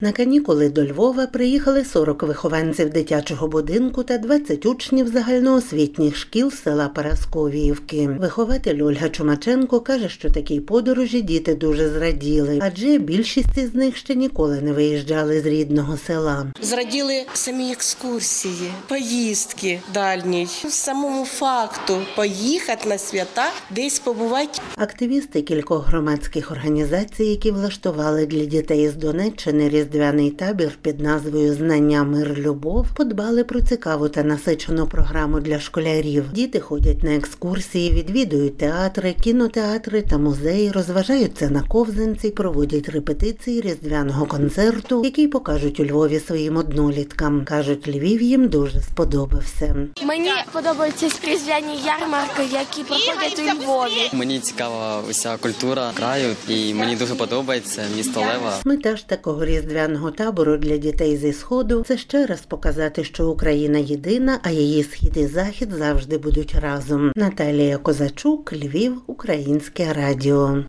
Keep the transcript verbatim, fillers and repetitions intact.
На канікули до Львова приїхали сорок вихованців дитячого будинку та двадцять учнів загальноосвітніх шкіл села Парасковіївки. Вихователь Ольга Чумаченко каже, що такій подорожі діти дуже зраділи, адже більшість із них ще ніколи не виїжджали з рідного села. Зраділи самі екскурсії, поїздки дальні, самому факту поїхати на свята, десь побувати. Активісти кількох громадських організацій, які влаштували для дітей з Донеччини різдвяний табір під назвою «Знання, мир, любов», подбали про цікаву та насичену програму для школярів. Діти ходять на екскурсії, відвідують театри, кінотеатри та музеї, розважаються на ковзанці, проводять репетиції різдвяного концерту, який покажуть у Львові своїм одноліткам. Кажуть, Львів їм дуже сподобався. Мені подобаються різдвяні ярмарки, які проходять у Львові. Мені цікава уся культура краю і мені дуже подобається місто Лева. Мета ж такого різдвяного табору для дітей зі Сходу – це ще раз показати, що Україна єдина, а її Схід і Захід завжди будуть разом. Наталія Козачук, Львів, Українське радіо.